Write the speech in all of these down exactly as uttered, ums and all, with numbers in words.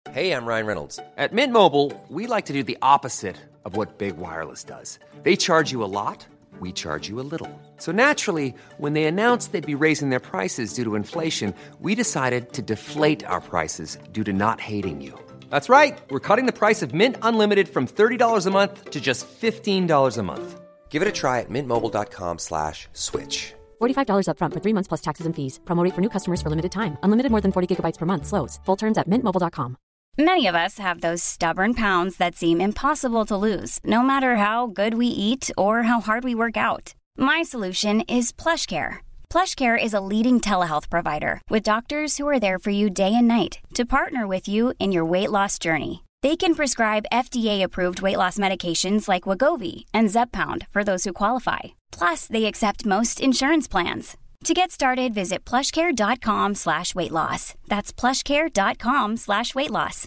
Hey, I'm Ryan Reynolds. At Mint Mobile, we like to do the opposite of what Big Wireless does. They charge you a lot, we charge you a little. So naturally, when they announced they'd be raising their prices due to inflation, we decided to deflate our prices due to not hating you. That's right. We're cutting the price of Mint Unlimited from thirty dollars a month to just fifteen dollars a month. Give it a try at mintmobile.com slash switch. forty-five dollars up front for three months plus taxes and fees. Promo rate for new customers for limited time. Unlimited more than forty gigabytes per month slows. Full terms at mint mobile dot com. Many of us have those stubborn pounds that seem impossible to lose, no matter how good we eat or how hard we work out. My solution is PlushCare. PlushCare is a leading telehealth provider with doctors who are there for you day and night to partner with you in your weight loss journey. They can prescribe F D A-approved weight loss medications like Wegovy and Zepbound for those who qualify. Plus, they accept most insurance plans. To get started, visit plushcare.com slash weight loss. That's plushcare.com slash weight loss.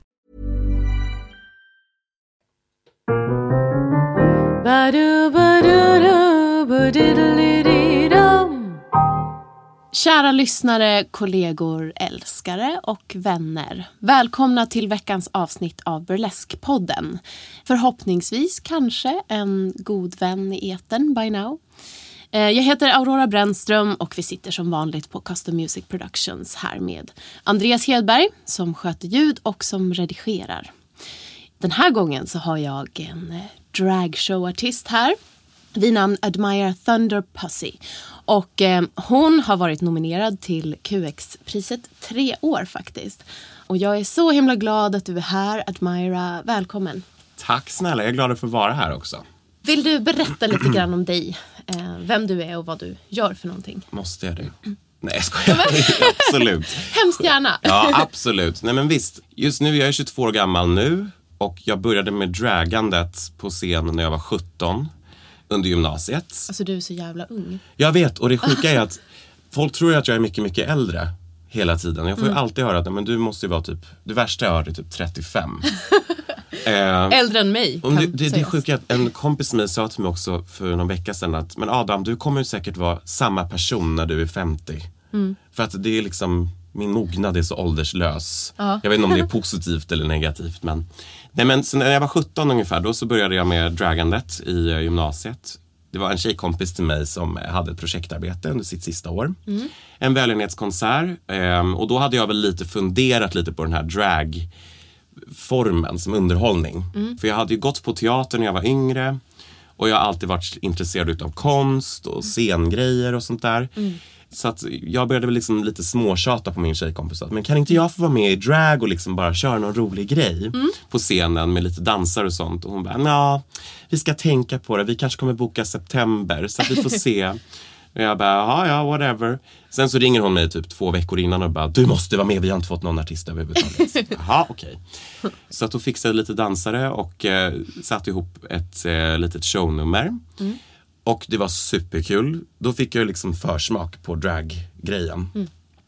Kära lyssnare, kollegor, älskare och vänner. Välkomna till veckans avsnitt av Burlesque-podden. Förhoppningsvis kanske en god vän i etern by now. Jag heter Aurora Brännström och vi sitter som vanligt på Custom Music Productions här med Andreas Hedberg som sköter ljud och som redigerar. Den här gången så har jag en dragshowartist här vid namn Admire Thunder Pussy. Och eh, hon har varit nominerad till Q X-priset tre år faktiskt. Och jag är så himla glad att du är här, Admira. Välkommen. Tack snälla, jag är glad att få vara här också. Vill du berätta lite grann om dig? Eh, vem du är och vad du gör för någonting? Måste jag det? Nej, jag skojar. Absolut. Hemskt gärna. Ja, absolut. Nej men visst, just nu, jag är tjugotvå år gammal nu. Och jag började med dragandet på scen när jag var sjutton. Under gymnasiet. Alltså du är så jävla ung. Jag vet, och det sjuka är att folk tror att jag är mycket, mycket äldre hela tiden. Jag får mm. ju alltid höra att men du måste ju vara typ, det värsta jag hört är typ trettiofem. eh, Äldre än mig. Och det, det, det är sjuka att en kompis med sa till mig också för någon vecka sedan att men Adam, du kommer ju säkert vara samma person när du är femtio. Mm. För att det är liksom, min mognad är så ålderslös. Uh-huh. Jag vet inte om det är positivt eller negativt, men nej, men så när jag var sjutton ungefär, då så började jag med dragandet i gymnasiet. Det var en tjejkompis till mig som hade ett projektarbete under sitt sista år. Mm. En välgörenhetskonsert. Och då hade jag väl lite funderat lite på den här dragformen som underhållning. Mm. För jag hade ju gått på teater när jag var yngre. Och jag har alltid varit intresserad av konst och scengrejer och sånt där. Mm. Så att jag började väl liksom lite småtjata på min tjejkompis. Men kan inte jag få vara med i drag och liksom bara köra någon rolig grej mm. på scenen med lite dansar och sånt. Och hon bara, ja, vi ska tänka på det. Vi kanske kommer boka september så att vi får se. Och jag bara, ja, ja, whatever. Sen så ringer hon mig typ två veckor innan och bara, du måste vara med, vi har inte fått någon artist överhuvudtaget. Jaha, okej. Okay. Så att då fixade jag lite dansare och eh, satte ihop ett eh, litet shownummer. Mm. Och det var superkul. Då fick jag liksom försmak på draggrejen. Mm.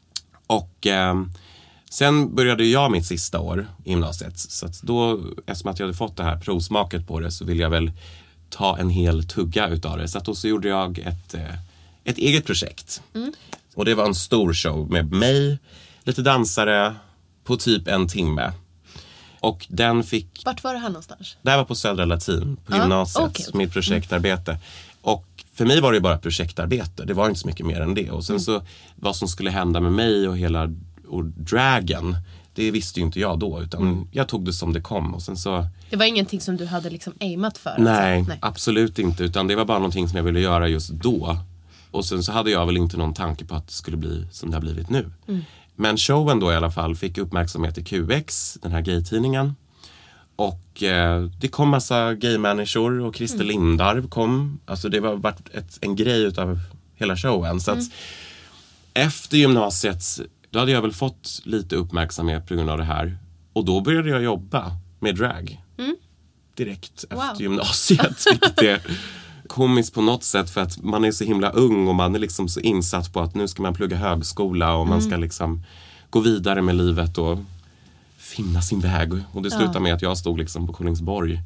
Och eh, sen började jag mitt sista år i gymnasiet. Så att då, eftersom att jag hade fått det här provsmaket på det, så ville jag väl ta en hel tugga utav det. Så att då så gjorde jag ett, eh, ett eget projekt. Mm. Och det var en stor show med mig, lite dansare, på typ en timme. Och den fick... Vart var det här någonstans? Det här var på Södra Latin, på ah, gymnasiet, okay, okay. Mitt projektarbete. Mm. Och för mig var det bara projektarbete. Det var inte så mycket mer än det. Och sen mm. så, vad som skulle hända med mig och hela och dragen, det visste ju inte jag då. Utan mm. jag tog det som det kom. Och sen så... Det var ingenting som du hade liksom aimat för? Nej, alltså. Nej, absolut inte. Utan det var bara någonting som jag ville göra just då. Och sen så hade jag väl inte någon tanke på att det skulle bli som det har blivit nu. Mm. Men showen då i alla fall fick uppmärksamhet i Q X, den här gay-tidningen. Och eh, det kom massa gay-människor och Christer mm. Lindarw kom. Alltså det var varit ett, en grej utav hela showen. Så att mm. efter gymnasiet, då hade jag väl fått lite uppmärksamhet på grund av det här. Och då började jag jobba med drag. Mm. Direkt wow. efter gymnasiet. Vilket är komiskt på något sätt för att man är så himla ung och man är liksom så insatt på att nu ska man plugga högskola och mm. man ska liksom gå vidare med livet och finna sin väg. Och det slutade ja. med att jag stod liksom på Kolingsborg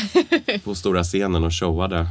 på stora scenen och showade.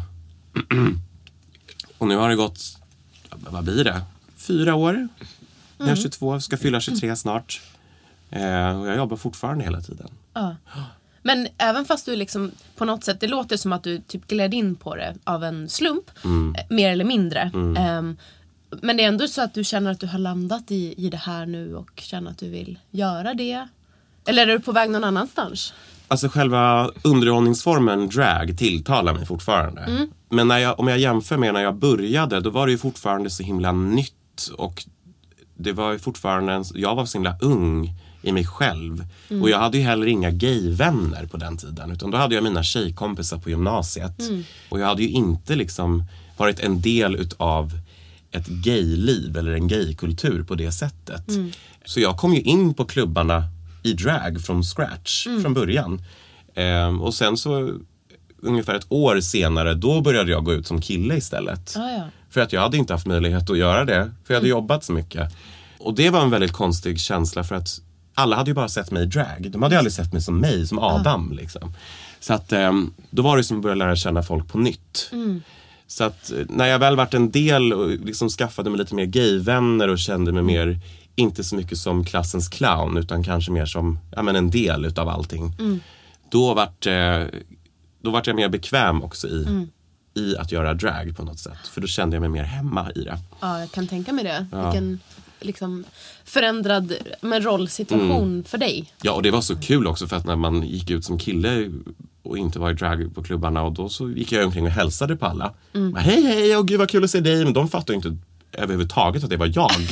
Och nu har det gått, vad blir det? Fyra år. Mm. Jag är tjugotvå, ska fylla tjugotre snart. Eh, och jag jobbar fortfarande hela tiden. Ja. Men även fast du liksom på något sätt, det låter som att du typ gled in på det av en slump, mm. mer eller mindre. Mm. Um, men det är ändå så att du känner att du har landat i, i det här nu och känner att du vill göra det. Eller är du på väg någon annanstans? Alltså själva underhållningsformen drag tilltalar mig fortfarande. Mm. Men när jag, om jag jämför med när jag började, då var det ju fortfarande så himla nytt. Och det var ju fortfarande, en, jag var så himla ung i mig själv. Mm. Och jag hade ju heller inga gayvänner på den tiden. Utan då hade jag mina tjejkompisar på gymnasiet. Mm. Och jag hade ju inte liksom varit en del utav ett gayliv eller en gaykultur på det sättet. Mm. Så jag kom ju in på klubbarna i drag från scratch, mm. från början. Ehm, och sen så ungefär ett år senare, då började jag gå ut som kille istället. Ah, ja. För att jag hade inte haft möjlighet att göra det. För jag hade mm. jobbat så mycket. Och det var en väldigt konstig känsla för att alla hade ju bara sett mig i drag. De hade ju aldrig sett mig som mig, som Adam. Ah. Liksom. Så att ehm, då var det som att börja lära känna folk på nytt. Mm. Så att när jag väl varit en del och liksom skaffade mig lite mer gayvänner och kände mig mer, inte så mycket som klassens clown utan kanske mer som ja, men en del utav allting. Mm. Då vart eh, då vart jag mer bekväm också i, mm. i att göra drag på något sätt. För då kände jag mig mer hemma i det. Ja, jag kan tänka mig det. Ja. Vilken liksom förändrad med rollsituation mm. för dig. Ja, och det var så kul också för att när man gick ut som kille och inte var i drag på klubbarna och då så gick jag omkring och hälsade på alla. Mm. Hej, hej, och gud vad kul att se dig. Men de fattade inte överhuvudtaget att det var jag.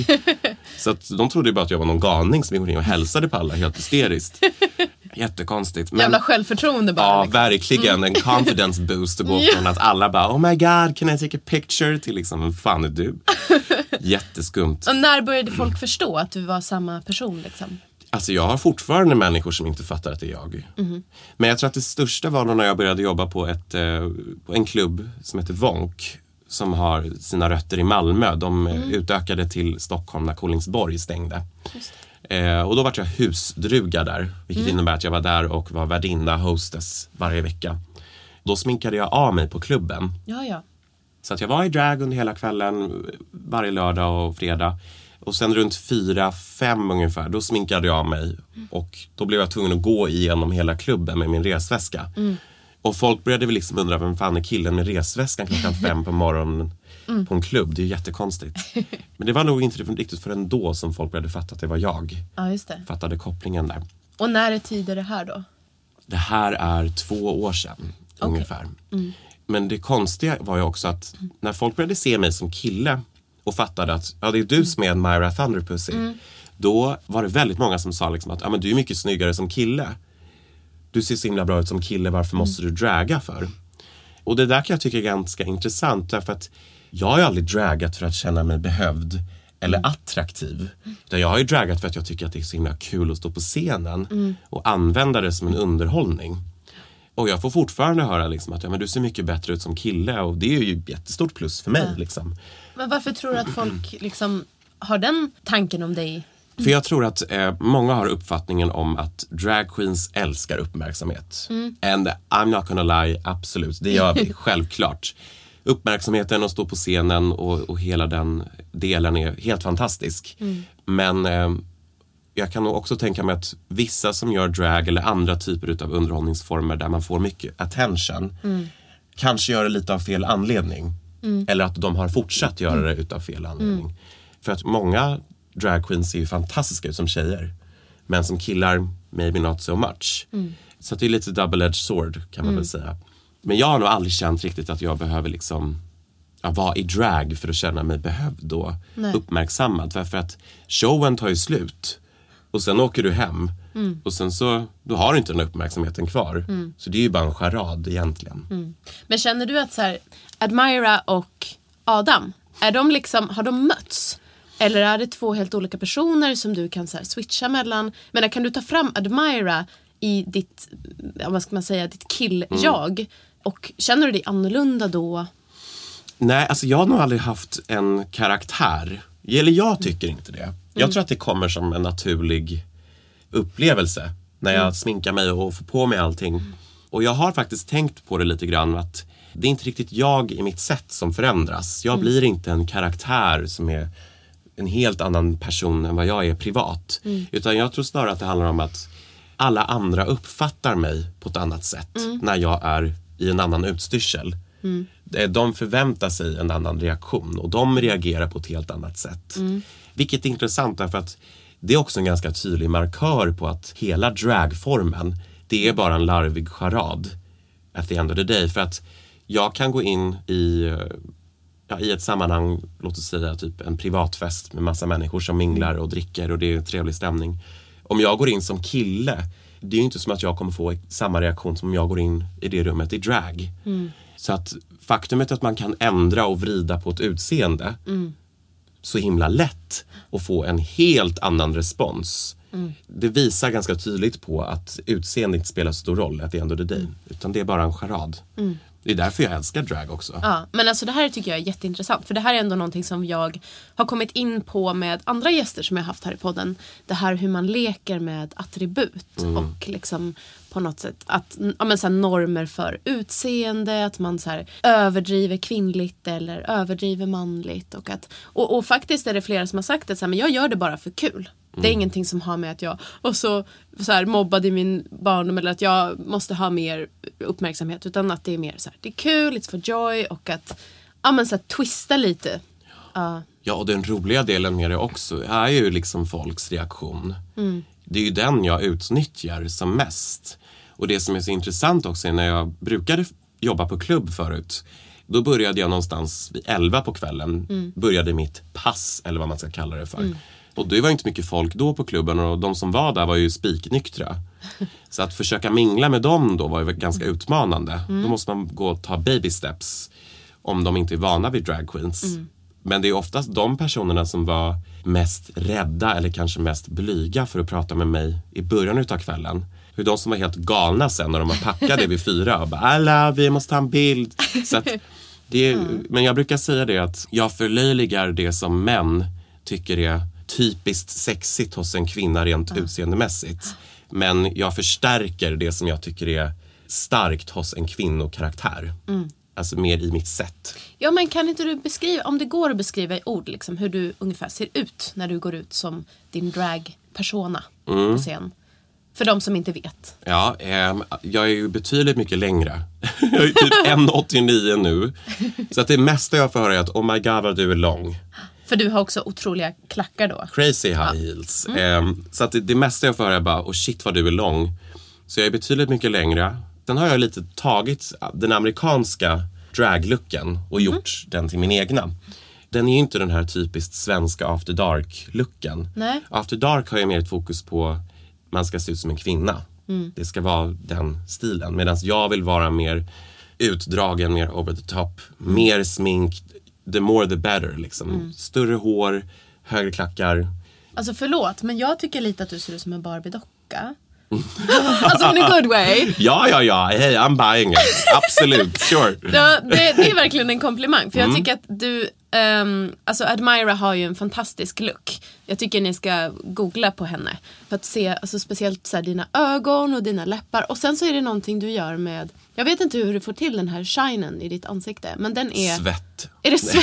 Så att de trodde ju bara att jag var någon galning som gick omkring och hälsade på alla helt hysteriskt. Jättekonstigt. Men, jävla självförtroende bara. Ja, liksom. Verkligen. Mm. En confidence boost att gå från att alla bara, oh my god, can I take a picture? Till liksom, vem fan är du? Jätteskumt. Och när började folk förstå att du var samma person liksom? Alltså jag har fortfarande människor som inte fattar att det är jag. Mm. Men jag tror att det största var när jag började jobba på, ett, eh, på en klubb som heter Vonk. Som har sina rötter i Malmö. De mm. utökade till Stockholm när Kolingsborg stängde. Eh, och då var jag husdruga där. Vilket mm. innebär att jag var där och var värdinna, hostess varje vecka. Då sminkade jag av mig på klubben. Ja, ja. Så att jag var i drag under hela kvällen. Varje lördag och fredag. Och sen runt fyra, fem ungefär, då sminkade jag av mig. Mm. Och då blev jag tvungen att gå igenom hela klubben med min resväska. Mm. Och folk började väl liksom undra, vem fan är killen med resväskan klockan fem på morgonen mm. på en klubb? Det är ju jättekonstigt. Men det var nog inte riktigt förrän då som folk började fatta att det var jag. Ja, just det. Fattade kopplingen där. Och när är tid är det här då? Det här är två år sedan okay. ungefär. Mm. Men det konstiga var ju också att när folk började se mig som kille och fattade att ja, det är du som är en Myra Thunderpussy. Mm. Då var det väldigt många som sa liksom att ja, men du är mycket snyggare som kille. Du ser så himla bra ut som kille, varför mm. måste du draga för? Och det där kan jag tycka är ganska intressant. Därför att jag har ju aldrig dragat för att känna mig behövd eller mm. attraktiv. Utan jag har ju dragat för att jag tycker att det är så himla kul att stå på scenen. Mm. Och använda det som en underhållning. Och jag får fortfarande höra liksom att ja, men du ser mycket bättre ut som kille. Och det är ju ett jättestort plus för mig. Ja. Liksom. Men varför tror du att folk liksom har den tanken om dig? För jag tror att eh, många har uppfattningen om att drag queens älskar uppmärksamhet. Mm. And I'm not gonna lie, absolut. Det gör vi, självklart. Uppmärksamheten att stå på scenen och, och hela den delen är helt fantastisk. Mm. Men eh, jag kan nog också tänka mig att vissa som gör drag eller andra typer av underhållningsformer där man får mycket attention mm. kanske gör det lite av fel anledning. Mm. Eller att de har fortsatt göra det utav fel anledning. Mm. För att många drag queens ser ju fantastiska ut som tjejer. Men som killar, maybe not so much. Mm. Så det är lite double-edged sword kan man mm. väl säga. Men jag har nog aldrig känt riktigt att jag behöver liksom ja, vara i drag för att känna mig behövd och Nej. uppmärksammad. För att showen tar ju slut. Och sen åker du hem. Mm. Och sen så, du har inte den uppmärksamheten kvar. Mm. Så det är ju bara en charad egentligen. Mm. Men känner du att så här, Admira och Adam, är de liksom, har de mötts? Eller är det två helt olika personer som du kan så här switcha mellan? Men kan du ta fram Admira i ditt, vad ska man säga, ditt kill-jag? Mm. Och känner du dig annorlunda då? Nej, alltså jag har nog aldrig haft en karaktär. Eller jag tycker mm. inte det. Jag mm. tror att det kommer som en naturlig upplevelse. När jag mm. sminkar mig och får på mig allting. Mm. Och jag har faktiskt tänkt på det lite grann att det är inte riktigt jag i mitt sätt som förändras. Jag mm. blir inte en karaktär som är en helt annan person än vad jag är privat. Mm. Utan jag tror snarare att det handlar om att alla andra uppfattar mig på ett annat sätt mm. när jag är i en annan utstyrsel. Mm. De förväntar sig en annan reaktion och de reagerar på ett helt annat sätt. Mm. Vilket är intressant därför att det är också en ganska tydlig markör på att hela dragformen, det är bara en larvig charad at the end of the day. För att jag kan gå in i, ja, i ett sammanhang, låt oss säga typ en privatfest med massa människor som minglar och dricker och det är en trevlig stämning. Om jag går in som kille, det är ju inte som att jag kommer få samma reaktion som om jag går in i det rummet i drag. Mm. Så att faktumet att man kan ändra och vrida på ett utseende mm. så himla lätt och få en helt annan respons. Mm. Det visar ganska tydligt på att utseende inte spelar så stor roll at the end of the day. Mm. Utan det är bara en charad. Mm. Det är därför jag älskar drag också. Ja, men alltså det här tycker jag är jätteintressant. För det här är ändå någonting som jag har kommit in på med andra gäster som jag har haft här i podden. Det här hur man leker med attribut. Mm. Och liksom på något sätt att, ja, men så här normer för utseende. Att man så här överdriver kvinnligt eller överdriver manligt. Och, att, och, och faktiskt är det flera som har sagt att så här, men jag gör det bara för kul. Det är ingenting som har med att jag och så, så här, mobbade i min barndom eller att jag måste ha mer uppmärksamhet, utan att det är mer så här, det är kul, it's for joy och att ja, men så här, twista lite. Uh. Ja, och den roliga delen med det också är ju liksom folks reaktion. Mm. Det är ju den jag utnyttjar som mest. Och det som är så intressant också är när jag brukade jobba på klubb förut. Då började jag någonstans vid elva på kvällen. Mm. Började mitt pass, eller vad man ska kalla det för. Mm. Och det var inte mycket folk då på klubben och de som var där var ju spiknyktra. Så att försöka mingla med dem då var ju ganska utmanande. Mm. Då måste man gå och ta baby steps om de inte är vana vid drag queens. Mm. Men det är oftast de personerna som var mest rädda eller kanske mest blyga för att prata med mig i början utav kvällen. Hur de som var helt galna sen när de var packade vid fyra och bara, alla, vi måste ta en bild. Så att det är, mm. Men jag brukar säga det att jag förlöjligar det som män tycker är typiskt sexigt hos en kvinna rent mm. utseendemässigt. Men jag förstärker det som jag tycker är starkt hos en kvinnokaraktär. Mm. Alltså mer i mitt sätt. Ja, men kan inte du beskriva, om det går att beskriva i ord liksom, hur du ungefär ser ut när du går ut som din drag-persona mm. på scen? För de som inte vet. Ja, eh, jag är ju betydligt mycket längre. Jag är typ ett komma åttionio nu. Så att det mesta jag får höra är att oh my god vad du är lång. För du har också otroliga klackar då. Crazy high ja. heels. Mm. Eh, så att det, det mesta jag får höra är bara oh shit vad du är lång. Så jag är betydligt mycket längre. Sen har jag lite tagit den amerikanska draglooken och gjort mm. den till min egna. Den är ju inte den här typiskt svenska After Dark-looken. Nej. After Dark har jag mer ett fokus på man ska se ut som en kvinna. Mm. Det ska vara den stilen. Medan jag vill vara mer utdragen, mer over the top. Mm. Mer smink. The more the better. Liksom. Mm. Större hår, högre klackar. Alltså förlåt, men jag tycker lite att du ser ut som en Barbie-docka. Alltså in a good way. Ja, ja, ja. Hey, I'm buying it. Absolut, sure. Ja, det, det är verkligen en komplimang. För jag mm. tycker att du um, alltså Admira har ju en fantastisk look. Jag tycker ni ska googla på henne för att se, alltså speciellt så här, dina ögon och dina läppar. Och sen så är det någonting du gör med, jag vet inte hur du får till den här shinen i ditt ansikte, men den är svett. Är det svett?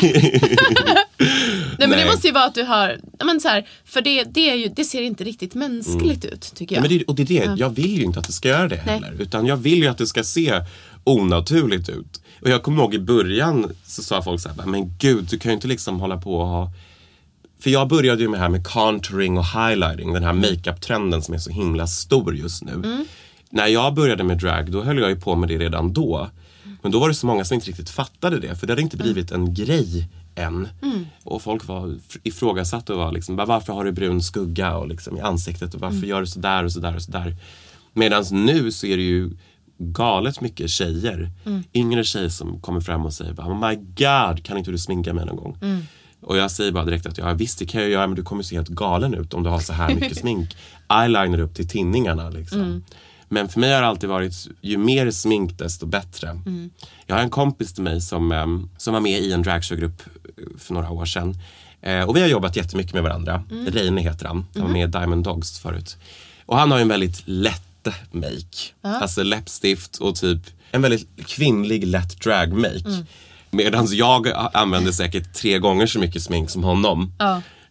Nej, men Nej. Det måste ju vara att du har, men så här, för det, det, är ju, det ser inte riktigt mänskligt mm. ut, tycker jag. Ja, men det, och det är det, ja. Jag vill ju inte att det ska göra det heller. Nej. Utan jag vill ju att det ska se onaturligt ut. Och jag kommer ihåg i början så sa folk så här, men gud, du kan ju inte liksom hålla på och ha... För jag började ju med det här med contouring och highlighting, den här makeup-trenden som är så himla stor just nu. Mm. När jag började med drag, då höll jag ju på med det redan då. Men då var det så många som inte riktigt fattade det, för det hade inte blivit en grej än. Mm. Och folk var ifrågasatta och var liksom, varför har du brun skugga och liksom i ansiktet och varför mm. gör du så där och så där och så där. Medan nu så är det ju galet mycket tjejer, mm. yngre tjejer som kommer fram och säger oh my god, kan inte du sminka mig någon gång? Mm. Och jag säger bara direkt att ja, visst det kan jag göra, men du kommer se helt galen ut om du har så här mycket smink. Eyeliner upp till tinningarna liksom. Mm. Men för mig har det alltid varit, ju mer smink desto bättre. Mm. Jag har en kompis till mig som, um, som var med i en dragshowgrupp för några år sedan. Uh, och vi har jobbat jättemycket med varandra. Mm. Reine heter han. Han var med i Diamond Dogs förut. Och han har ju en väldigt lätt make. Uh. Alltså läppstift och typ en väldigt kvinnlig lätt drag make. Mm. Medan jag använder säkert tre gånger så mycket smink som honom. Uh.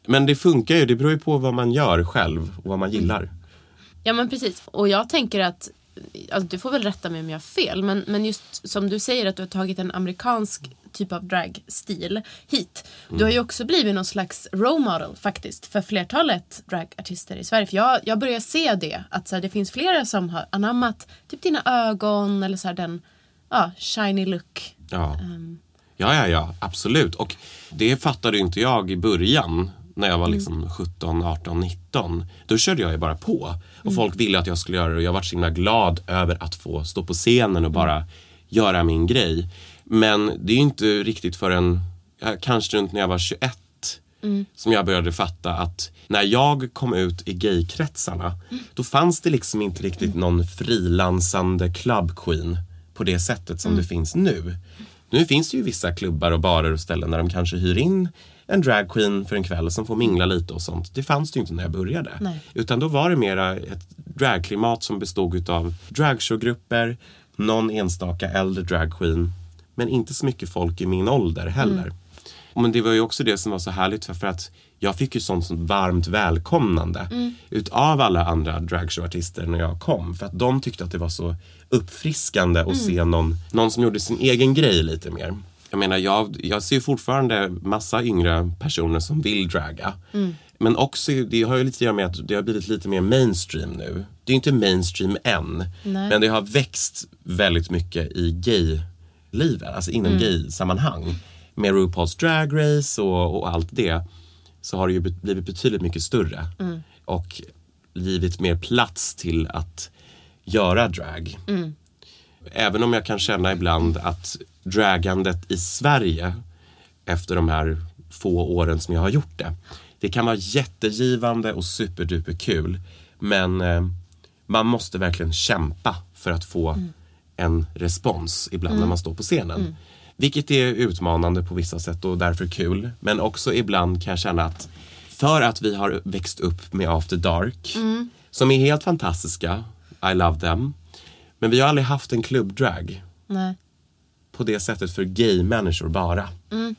Men det funkar ju, det beror ju på vad man gör själv och vad man gillar. Ja men precis, och jag tänker att alltså, du får väl rätta mig om jag har fel, men, men just som du säger att du har tagit en amerikansk typ av dragstil hit. Mm. Du har ju också blivit någon slags role model faktiskt för flertalet dragartister i Sverige. För jag, jag börjar se det, att så här, det finns flera som har anammat typ dina ögon eller så här, den ja, shiny look. Ja. Um. ja, ja, ja, absolut. Och det fattade inte jag i början när jag var liksom mm. sjutton, arton, nitton. Då körde jag ju bara på. Och mm. folk ville att jag skulle göra det och jag var så himla glad över att få stå på scenen och bara mm. göra min grej. Men det är ju inte riktigt förrän kanske runt när jag var tjugoett mm. som jag började fatta att när jag kom ut i gaykretsarna mm. då fanns det liksom inte riktigt mm. någon frilansande club queen på det sättet som mm. det finns nu. Nu finns det ju vissa klubbar och barer och ställen där de kanske hyr in en drag queen för en kväll som får mingla lite och sånt. Det fanns det ju inte när jag började. Nej. Utan då var det mera ett dragklimat som bestod av dragshowgrupper, någon enstaka äldre drag queen, men inte så mycket folk i min ålder heller. Mm. Men det var ju också det som var så härligt för att jag fick ju sånt som varmt välkomnande mm. utav alla andra dragshowartister när jag kom. För att de tyckte att det var så uppfriskande att mm. se någon, någon som gjorde sin egen grej lite mer. Jag menar, jag, jag ser fortfarande massa yngre personer som vill draga. Mm. Men också, det har ju lite att göra med att det har blivit lite mer mainstream nu. Det är inte mainstream än. Nej. Men det har växt väldigt mycket i gay-livet. Alltså inom mm. gay-sammanhang. Med RuPaul's Drag Race och, och allt det. Så har det ju blivit betydligt mycket större. Mm. Och givit mer plats till att göra drag. Mm. Även om jag kan känna ibland att dragandet i Sverige efter de här få åren som jag har gjort det. Det kan vara jättegivande och superduper kul. Men eh, man måste verkligen kämpa för att få mm. en respons ibland mm. när man står på scenen. Mm. Vilket är utmanande på vissa sätt och därför kul. Men också ibland kan jag känna att för att vi har växt upp med After Dark mm. som är helt fantastiska. I love them. Men vi har aldrig haft en klubbdrag. Nej. På det sättet för gay-människor bara. Mm.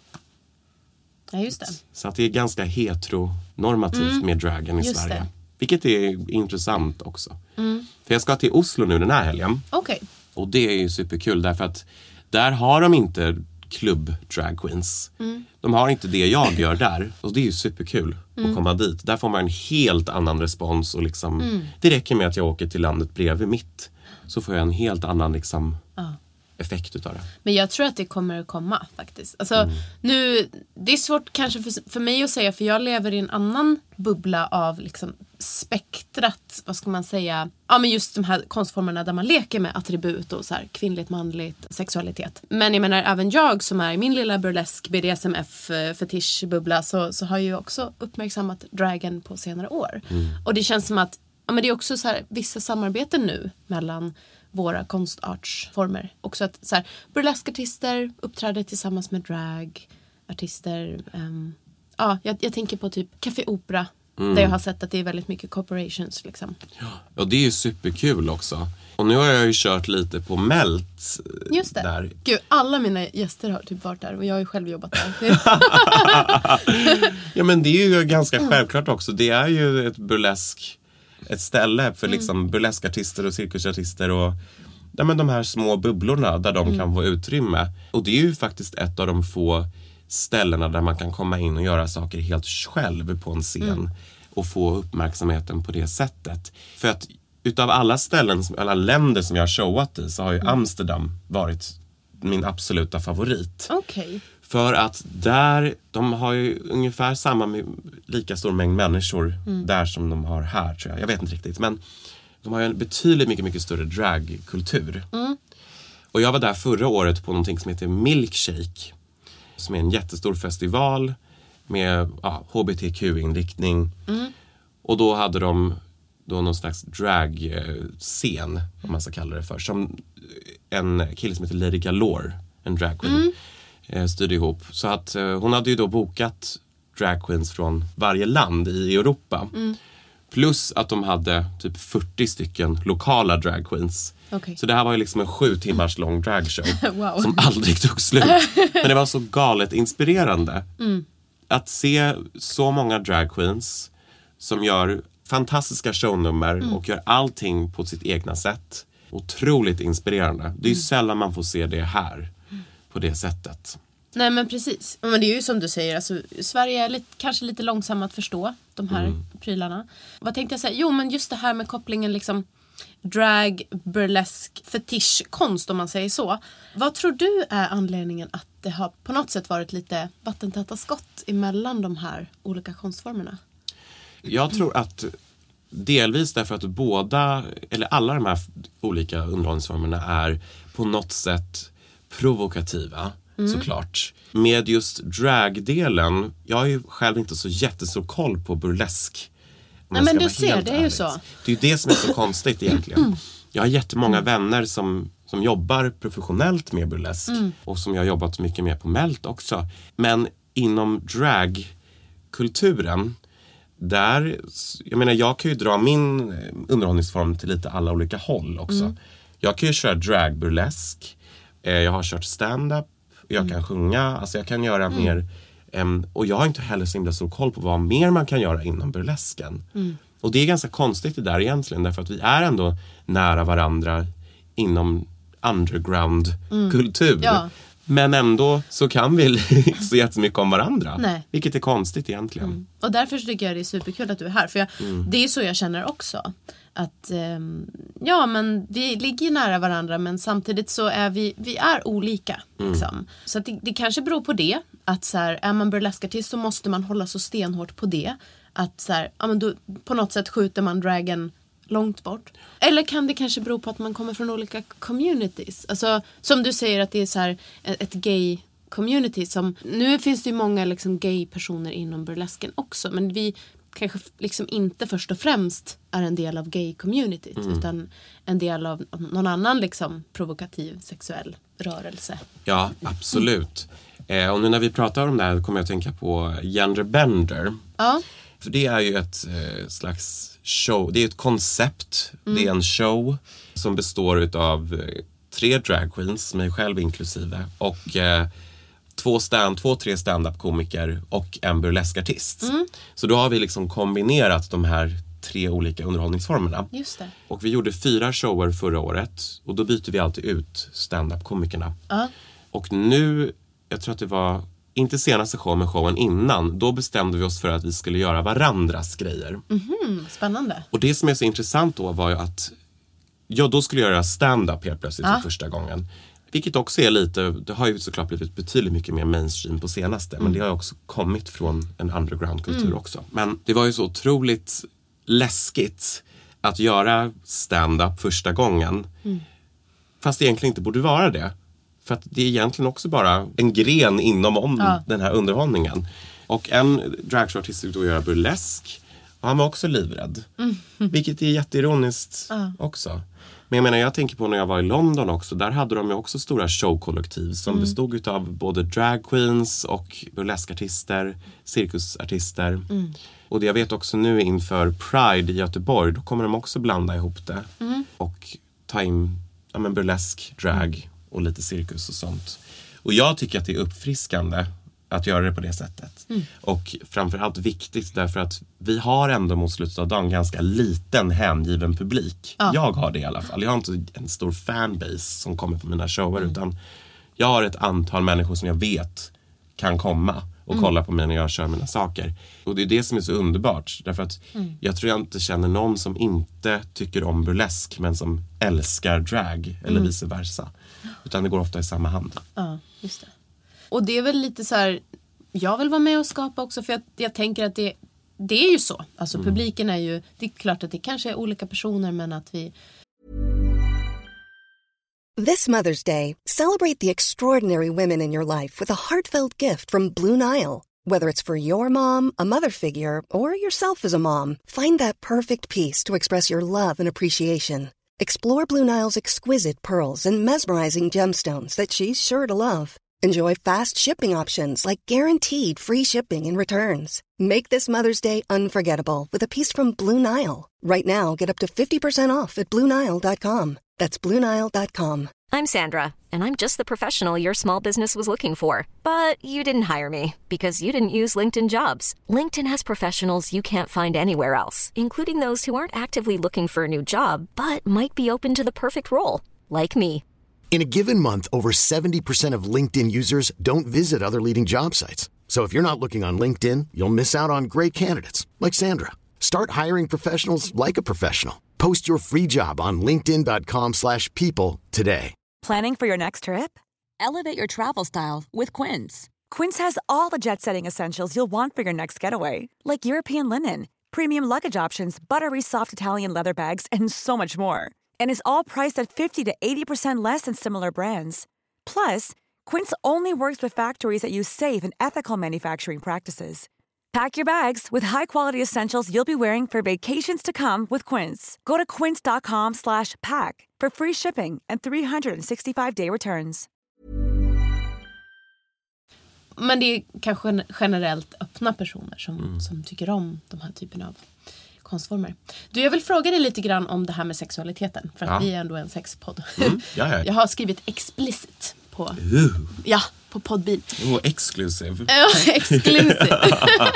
Ja, just det. Så att det är ganska heteronormativt mm. med dragen i just Sverige. Det. Vilket är intressant också. Mm. För jag ska till Oslo nu den här helgen. Okej. Okay. Och det är ju superkul därför att där har de inte klubb drag queens. Mm. De har inte det jag gör där. Och det är ju superkul mm. att komma dit. Där får man en helt annan respons. Och liksom, mm. det räcker med att jag åker till landet bredvid mitt. Så får jag en helt annan liksom, ah. effekt utav det. Men jag tror att det kommer att komma faktiskt. Alltså, mm. nu, det är svårt kanske för, för mig att säga. För jag lever i en annan bubbla av liksom, spektrat. Vad ska man säga? Ja, men just de här konstformerna där man leker med attribut och så här, kvinnligt, manligt, sexualitet. Men jag menar, även jag som är i min lilla burlesk B D S M F-fetischbubbla så, så har ju också uppmärksammat dragen på senare år. Mm. Och det känns som att ja, men det är också så här, vissa samarbeten nu mellan våra konstartsformer. Också att så här, burleskartister uppträder tillsammans med dragartister. Um, ja, jag, jag tänker på typ Café Opera. Mm. Där jag har sett att det är väldigt mycket corporations liksom. Ja, och det är ju superkul också. Och nu har jag ju kört lite på Melt. Just det. Där. Gud, alla mina gäster har typ varit där. Och jag har ju själv jobbat där. Ja, men det är ju ganska självklart också. Det är ju ett burlesk... Ett ställe för liksom mm. burleskartister och cirkusartister och ja, men de här små bubblorna där de mm. kan få utrymme. Och det är ju faktiskt ett av de få ställena där man kan komma in och göra saker helt själv på en scen. Mm. Och få uppmärksamheten på det sättet. För att utav alla ställen, alla länder som jag har showat i så har ju mm. Amsterdam varit min absoluta favorit. Okej. Okay. För att där, de har ju ungefär samma, lika stor mängd människor mm. där som de har här tror jag. Jag vet inte riktigt, men de har ju en betydligt mycket, mycket större dragkultur. Mm. Och jag var där förra året på någonting som heter Milkshake. Som är en jättestor festival med ja, H B T Q-inriktning. Mm. Och då hade de då någon slags dragscen, om man ska kalla det för. Som en kille som heter Lady Galore, en drag queen. Mm. Styrde ihop. Så att eh, hon hade ju då bokat drag queens från varje land i Europa. Mm. Plus att de hade typ fyrtio stycken lokala drag queens. Okay. Så det här var ju liksom en sju timmars lång dragshow. Wow. Som aldrig tog slut. Men det var så galet inspirerande. Mm. att se så många drag queens som gör fantastiska shownummer mm. och gör allting på sitt egna sätt. Otroligt inspirerande. Det är ju mm. sällan man får se det här mm. på det sättet. Nej, men precis. Men det är ju som du säger, alltså, Sverige är lite, kanske lite långsamma att förstå de här mm. prylarna. Vad tänkte jag säga? Jo, men just det här med kopplingen liksom drag, burlesk, fetischkonst om man säger så. Vad tror du är anledningen att det har på något sätt varit lite vattentäta skott emellan de här olika konstformerna? Jag tror att delvis därför att båda, eller alla de här olika underhållningsformerna är på något sätt provokativa. Mm. Såklart. Med just dragdelen, jag har ju själv inte så jättestor koll på burlesk. Nej, men du ser, det är ju så. Det är ju det som är så konstigt egentligen. Mm. Jag har jättemånga mm. vänner som, som jobbar professionellt med burlesk. Mm. Och som jag har jobbat mycket med på Melt också. Men inom dragkulturen, där, jag menar jag kan ju dra min underhållningsform till lite alla olika håll också. Mm. Jag kan ju köra dragburlesk. Jag har kört stand-up. Jag kan mm. sjunga, alltså jag kan göra mm. mer. Um, och jag har inte heller så himla stor koll på vad mer man kan göra inom burlesken. Mm. Och det är ganska konstigt det där egentligen. Därför att vi är ändå nära varandra inom underground-kultur. Mm. Ja. Men ändå så kan vi så jättemycket om varandra. Nej. Vilket är konstigt egentligen. Mm. Och därför tycker jag det är superkul att du är här. För jag, mm. det är så jag känner också. Att um, ja, men vi ligger nära varandra, men samtidigt så är vi, vi är olika. Mm. Liksom. Så att det, det kanske beror på det. Att så här, är man burleskartist så måste man hålla så stenhårt på det. Att så här, ja, men då, på något sätt skjuter man dragen långt bort. Eller kan det kanske bero på att man kommer från olika communities? Alltså, som du säger att det är så här ett gay community som, nu finns det ju många liksom gay personer inom burlesken också, men vi kanske liksom inte först och främst är en del av gay-communityt mm. utan en del av någon annan liksom provokativ sexuell rörelse. Ja, absolut. Eh, och nu när vi pratar om det här kommer jag att tänka på Genderbender. Ja. För det är ju ett eh, slags show, det är ett koncept, mm. det är en show som består av eh, tre drag queens, mig själv inklusive, och eh, Två, stand, två, tre stand-up-komiker och en burleskartist. Mm. Så då har vi liksom kombinerat de här tre olika underhållningsformerna. Just det. Och vi gjorde fyra shower förra året. Och då byter vi alltid ut stand-up-komikerna. Uh. Och nu, jag tror att det var inte senaste show men showen innan. Då bestämde vi oss för att vi skulle göra varandras grejer. Mm-hmm. Spännande. Och det som är så intressant då var ju att jag då skulle göra stand-up helt plötsligt uh. för första gången. Vilket också är lite, det har ju såklart blivit betydligt mycket mer mainstream på senaste. Mm. Men det har också kommit från en underground-kultur mm. också. Men det var ju så otroligt läskigt att göra stand-up första gången. Mm. Fast det egentligen inte borde vara det. För att det är egentligen också bara en gren inom om ja. den här underhållningen. Och en dragshowartist fick då göra burlesk. Och han var också livrädd. Mm. Vilket är jätteironiskt ja. också. Men jag menar, jag tänker på när jag var i London också. Där hade de ju också stora showkollektiv som mm. bestod av både drag queens och burleskartister, cirkusartister. Mm. Och det jag vet också nu inför Pride i Göteborg, då kommer de också blanda ihop det. Mm. Och ta in ja, men burlesk, drag och lite cirkus och sånt. Och jag tycker att det är uppfriskande att göra det på det sättet. Mm. Och framförallt viktigt därför att vi har ändå mot slutet av dagen ganska liten hängiven publik. Ja. Jag har det i alla fall. Jag har inte en stor fanbase som kommer på mina shower mm. utan jag har ett antal människor som jag vet kan komma och mm. kolla på mig när jag kör mina saker. Och det är det som är så underbart. Därför att mm. jag tror jag inte känner någon som inte tycker om burlesk men som älskar drag eller mm. vice versa. Utan det går ofta i samma hand. Ja, just det. Och det är väl lite så här, jag vill vara med och skapa också för jag, jag tänker att det, det är ju så. Alltså mm. publiken är ju, det är klart att det kanske är olika personer men att vi... This Mother's Day, celebrate the extraordinary women in your life with a heartfelt gift from Blue Nile. Whether it's for your mom, a mother figure, or yourself as a mom, find that perfect piece to express your love and appreciation. Explore Blue Nile's exquisite pearls and mesmerizing gemstones that she's sure to love. Enjoy fast shipping options like guaranteed free shipping and returns. Make this Mother's Day unforgettable with a piece from Blue Nile. Right now, get up to fifty percent off at Blue Nile dot com. That's Blue Nile dot com. I'm Sandra, and I'm just the professional your small business was looking for. But you didn't hire me because you didn't use LinkedIn Jobs. LinkedIn has professionals you can't find anywhere else, including those who aren't actively looking for a new job, but might be open to the perfect role, like me. In a given month, over seventy percent of LinkedIn users don't visit other leading job sites. So if you're not looking on LinkedIn, you'll miss out on great candidates like Sandra. Start hiring professionals like a professional. Post your free job on linkedin dot com slash people today. Planning for your next trip? Elevate your travel style with Quince. Quince has all the jet-setting essentials you'll want for your next getaway, like European linen, premium luggage options, buttery soft Italian leather bags, and so much more. And is all priced at fifty to eighty percent less than similar brands. Plus, Quince only works with factories that use safe and ethical manufacturing practices. Pack your bags with high-quality essentials you'll be wearing for vacations to come with Quince. Go to quince dot com slash pack for free shipping and three sixty-five day returns. Men det är kanske generellt öppna personer som, mm. som tycker om de här typen av konstformer. Du, jag vill fråga dig lite grann om det här med sexualiteten. För att ja. vi är ändå en sexpodd. Mm, jag har skrivit explicit på, uh. ja, på Podbean. Oh, exclusive. Ja, exclusive.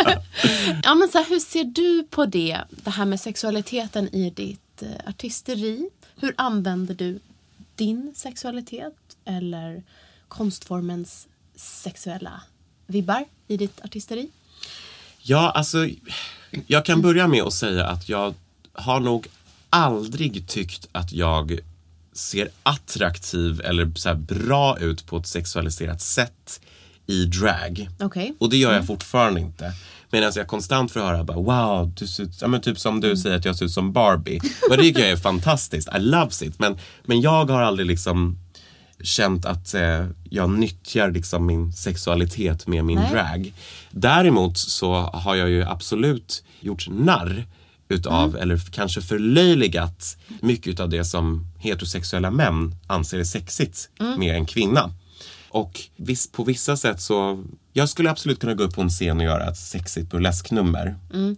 Ja, men så här, hur ser du på det? Det här med sexualiteten i ditt uh, artisteri. Hur använder du din sexualitet eller konstformens sexuella vibbar i ditt artisteri? Ja, alltså jag kan börja med att säga att jag har nog aldrig tyckt att jag ser attraktiv eller så här bra ut på ett sexualiserat sätt i drag. Okay. Och det gör jag mm. fortfarande inte. Medan jag konstant får höra bara, wow, du ser ut, ja, men typ som du mm. säger att jag ser ut som Barbie. Och det tycker jag är fantastiskt. I loves it. Men, men jag har aldrig liksom känt att eh, jag nyttjar liksom min sexualitet med min Nej. drag. Däremot så har jag ju absolut gjort narr utav, mm. eller kanske förlöjligat mycket av det som heterosexuella män anser är sexigt mm. med en kvinna. Och viss, på vissa sätt så, jag skulle absolut kunna gå upp på en scen och göra ett sexigt burlesknummer. Mm.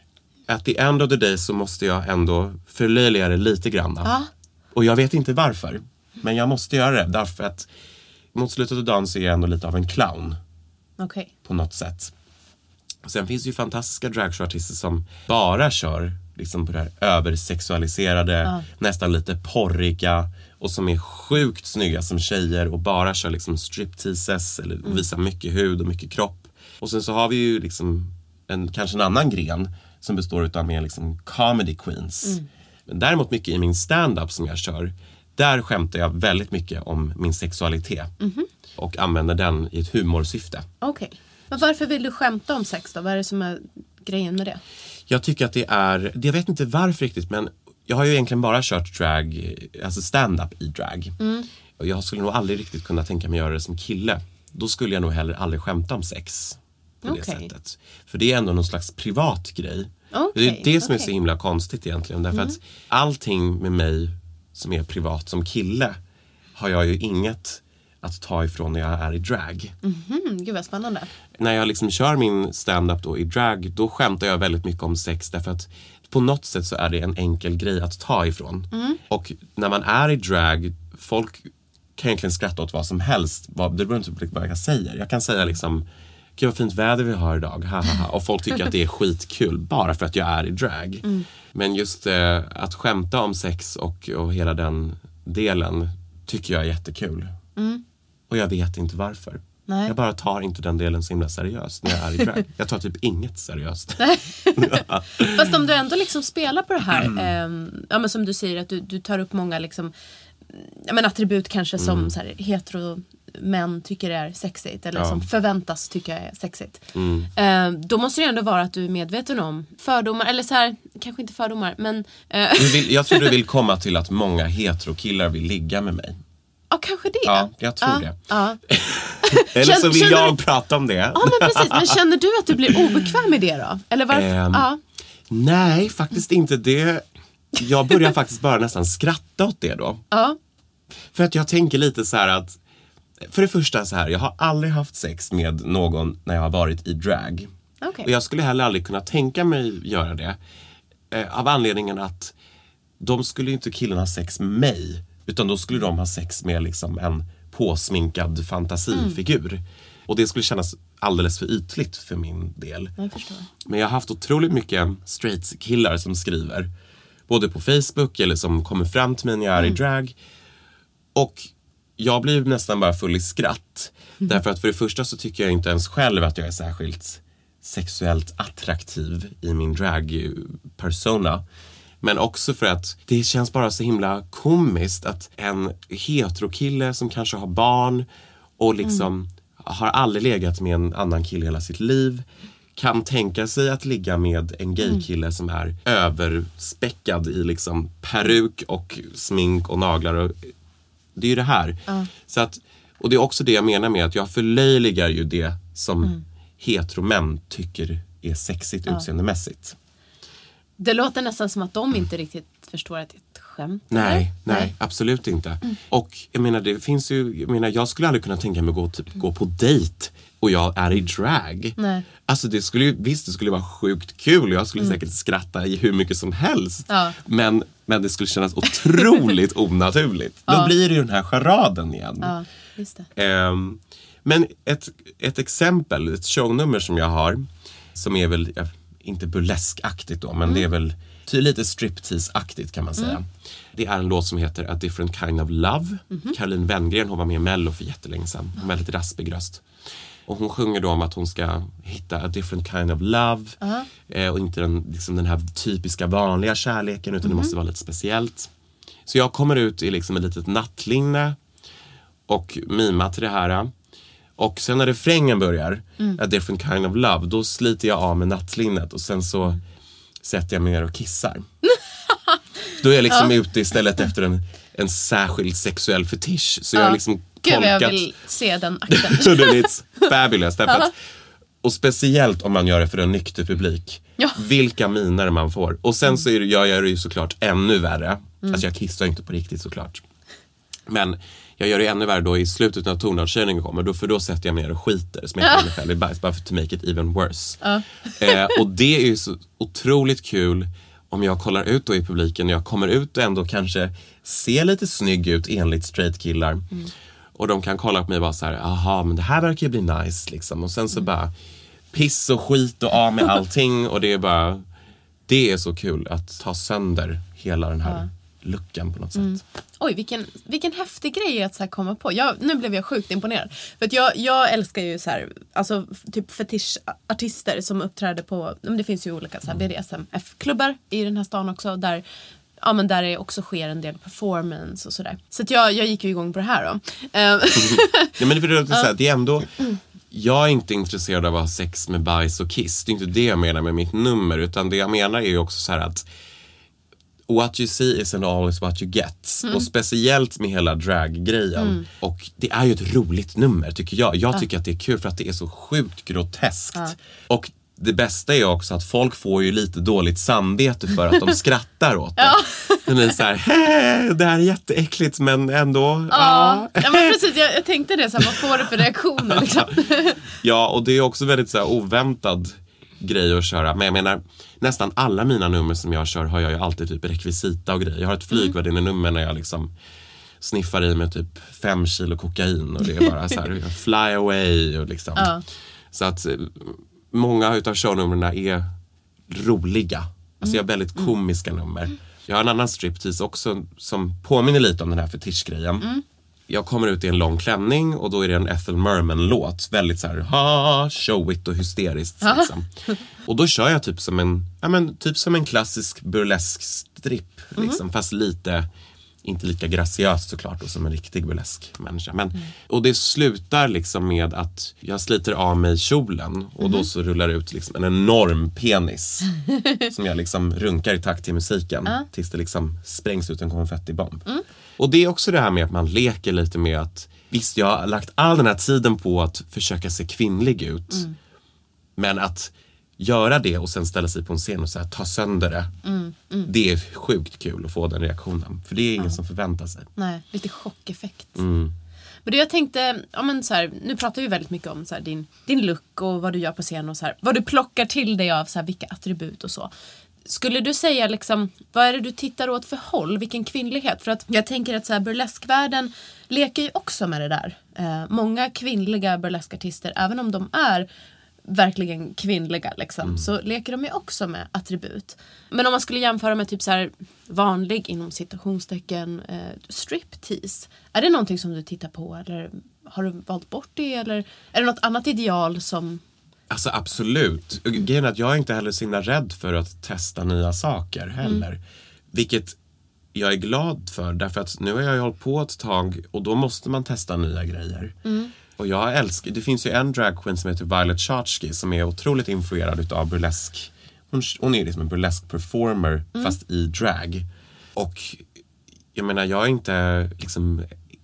At the end of the day så måste jag ändå förlöjliga det lite grann. Ah. Och jag vet inte varför. Men jag måste göra det därför att mot slutet av dagen så är jag ändå lite av en clown. Okay. På något sätt. Sen finns det ju fantastiska dragshowartister som bara kör liksom på det här översexualiserade, ja. nästan lite porriga och som är sjukt snygga som tjejer och bara kör liksom stripteases eller mm. visar mycket hud och mycket kropp. Och sen så har vi ju liksom en, kanske en annan gren som består utav mer liksom comedy queens. Mm. Men däremot mycket i min stand-up som jag kör, där skämtar jag väldigt mycket om min sexualitet mm-hmm. och använder den i ett humorsyfte. Okej. Okay. Men varför vill du skämta om sex då? Vad är det som är grejen med det? Jag tycker att det är, jag vet inte varför riktigt, men jag har ju egentligen bara kört drag, alltså stand-up i drag. Mm. Och jag skulle nog aldrig riktigt kunna tänka mig göra det som kille. Då skulle jag nog heller aldrig skämta om sex på okay. det sättet. För det är ändå någon slags privat grej. Okay. Det är det som okay. är så himla konstigt egentligen. Därför mm. att allting med mig som är privat som kille har jag ju inget att ta ifrån när jag är i drag. Mm-hmm. Gud vad spännande. När jag liksom kör min stand-up då i drag, då skämtar jag väldigt mycket om sex därför att på något sätt så är det en enkel grej att ta ifrån. Mm. Och när man är i drag, folk kan egentligen skratta åt vad som helst. Det beror inte på vad jag säger. Jag kan säga liksom, gud vad fint väder vi har idag. Ha, ha, ha. Och folk tycker att det är skitkul bara för att jag är i drag. Mm. Men just eh, att skämta om sex och, och hela den delen tycker jag är jättekul. Mm. Och jag vet inte varför. Nej. Jag bara tar inte den delen så himla seriöst när jag är i drag. Jag tar typ inget seriöst. Fast om du ändå liksom spelar på det här, mm. eh, ja, men som du säger att du, du tar upp många liksom, ja, men attribut kanske som mm. så här, hetero män tycker är sexigt eller ja. som förväntas tycka är sexigt. Mm. Eh, då måste det ändå vara att du är medveten om fördomar, eller så här, kanske inte fördomar, men... Eh. Du vill, jag tror du vill komma till att många heterokillar vill ligga med mig. Ja, kanske det. Ja, jag tror ja, det. Ja. Eller så vill känner jag du... prata om det. Ja, men precis. Men känner du att du blir obekväm med det då? Eller varför? Um, ja. Nej, faktiskt inte det. Jag börjar faktiskt bara nästan skratta åt det då. Ja. För att jag tänker lite så här att, för det första så här, jag har aldrig haft sex med någon när jag har varit i drag. Okay. Och jag skulle heller aldrig kunna tänka mig göra det. Eh, av anledningen att de skulle inte killarna ha sex med mig Utan då skulle de ha sex med liksom en påsminkad fantasifigur. Mm. Och det skulle kännas alldeles för ytligt för min del. Jag förstår. Men jag har haft otroligt mycket straight killar som skriver. Både på Facebook eller som kommer fram till mig när jag är mm. i drag. Och jag blir nästan bara full i skratt. Mm. Därför att för det första så tycker jag inte ens själv att jag är särskilt sexuellt attraktiv i min drag-persona. Men också för att det känns bara så himla komiskt att en heterokille som kanske har barn och liksom mm. har aldrig legat med en annan kille hela sitt liv kan tänka sig att ligga med en gaykille mm. som är överspäckad i liksom peruk och smink och naglar. Och det är ju det här. Mm. Så att, och det är också det jag menar med att jag förlöjligar ju det som mm. heteromän tycker är sexigt mm. utseendemässigt. Det låter nästan som att de inte riktigt förstår att det är ett skämt. Nej, nej, nej, absolut inte. Mm. Och jag menar, det finns ju, jag menar, jag skulle aldrig kunna tänka mig att gå, typ, gå på dejt och jag är i drag. Nej. Alltså det skulle ju, visst det skulle vara sjukt kul. Jag skulle mm. säkert skratta i hur mycket som helst. Ja. Men, men det skulle kännas otroligt onaturligt. Ja. Då blir det ju den här charaden igen. Ja, just det. Um, men ett, ett exempel, ett shownummer som jag har, som är väl inte burleskaktigt då, men mm. det är väl ty lite striptease-aktigt kan man säga. Mm. Det är en låt som heter A Different Kind of Love. Mm-hmm. Caroline Wenngren, hon var med i Mello för jättelänge sedan. Hon har väldigt raspig röst. Och hon sjunger då om att hon ska hitta a different kind of love. Uh-huh. eh, och inte den, liksom den här typiska vanliga kärleken, utan mm-hmm. det måste vara lite speciellt. Så jag kommer ut i liksom ett litet nattlinne och mimar till det här. Och sen när refrängen börjar, mm. a different kind of love, då sliter jag av med nattlinnet och sen så sätter jag mig ner och kissar. Då är jag liksom ja. ute istället efter en, en särskild sexuell fetisch. Så ja. jag har liksom Gud, tolkat... jag vill se den akten. It's fabulous. Att, och speciellt om man gör det för en nykter publik. Ja. Vilka miner man får. Och sen så är det, jag gör det ju såklart ännu värre. Mm. Alltså jag kissar inte på riktigt såklart. Men jag gör det ännu värre då i slutet när tonartshöjningen kommer. Då, för då sätter jag mig ner och skiter. Smeker ja. mig själv i bajs bara för to make it even worse. Ja. eh, och det är ju så otroligt kul om jag kollar ut då i publiken. Jag kommer ut och ändå kanske ser lite snygg ut enligt straight killar. Mm. Och de kan kolla på mig och bara så här, aha, men det här verkar ju bli nice liksom. Och sen så mm. bara piss och skit och av med allting. Och det är bara, det är så kul att ta sönder hela den här ja. luckan på något sätt. Mm. Oj, vilken, vilken häftig grej att så här komma på. Jag, nu blev jag sjukt imponerad. För att jag, jag älskar ju så här, alltså typ fetischartister som uppträder på, det finns ju olika så här B D S M F-klubbar i den här stan också, där ja, men där det också sker en del performance och sådär. Så att jag, jag gick ju igång på det här då. ja, men det, är så här, det är ändå, jag är inte intresserad av att ha sex med bajs och kiss. Det är inte det jag menar med mitt nummer, utan det jag menar är ju också så här att what you see isn't always what you get. Mm. Och speciellt med hela drag-grejen. Mm. Och det är ju ett roligt nummer tycker jag. Jag tycker ja. att det är kul för att det är så sjukt groteskt. Ja. Och det bästa är också att folk får ju lite dåligt samvete för att de skrattar åt det. Ja. Det är så här, hej, det här är jätteäckligt men ändå. Ja, ja. ja men precis, jag, jag tänkte det, så här, vad får det för reaktioner liksom? Ja, och det är också väldigt så här, oväntad grej att köra. Men jag menar, nästan alla mina nummer som jag kör har jag ju alltid typ rekvisita och grejer. Jag har ett flygvärdinne-nummer när jag liksom sniffar i med typ fem kilo kokain och det är bara så här, fly away och liksom. Ja. Så att många utav shownummerna är roliga. Alltså jag har väldigt komiska nummer. Jag har en annan striptease också som påminner lite om den här fetischgrejen. Mm. Jag kommer ut i en lång klänning och då är det en Ethel Merman-låt. Väldigt så här, ha, showigt och hysteriskt. Liksom. Och då kör jag typ som en, ja, men, typ som en klassisk burlesk strip. Liksom, mm. Fast lite, inte lika graciöst såklart då, som en riktig burlesk människa. Men, mm. Och det slutar liksom med att jag sliter av mig kjolen. Och mm. då så rullar ut liksom en enorm penis. Som jag liksom runkar i takt till musiken. Mm. Tills det liksom sprängs ut en konfettibomb. Mm. Och det är också det här med att man leker lite med att visst, jag har lagt all den här tiden på att försöka se kvinnlig ut. Mm. Men att göra det och sen ställa sig på en scen och så här, ta sönder det. Mm. Mm. Det är sjukt kul att få den reaktionen. För det är ingen mm. som förväntar sig. Nej, lite chockeffekt. Mm. Men det jag tänkte, ja men så här, nu pratar vi väldigt mycket om så här, din, din look och vad du gör på scen och så här, vad du plockar till dig av så här, vilka attribut och så. Skulle du säga liksom, vad är det du tittar åt för håll? Vilken kvinnlighet? För att jag tänker att så här, burleskvärlden leker ju också med det där. Eh, många kvinnliga burleskartister, även om de är verkligen kvinnliga liksom, mm. så leker de ju också med attribut. Men om man skulle jämföra med typ så här vanlig inom citationstecken eh, striptease, är det någonting som du tittar på eller har du valt bort det eller är det något annat ideal som... Alltså absolut. Grejen är att jag är inte heller så himla rädd för att testa nya saker heller. Mm. Vilket jag är glad för, därför att nu har jag ju hållit på ett tag och då måste man testa nya grejer. Mm. Och jag älskar, det finns ju en dragqueen som heter Violet Chachki som är otroligt influerad utav burlesk. Hon, hon är liksom en burlesk performer mm. fast i drag. Och jag menar, jag är inte liksom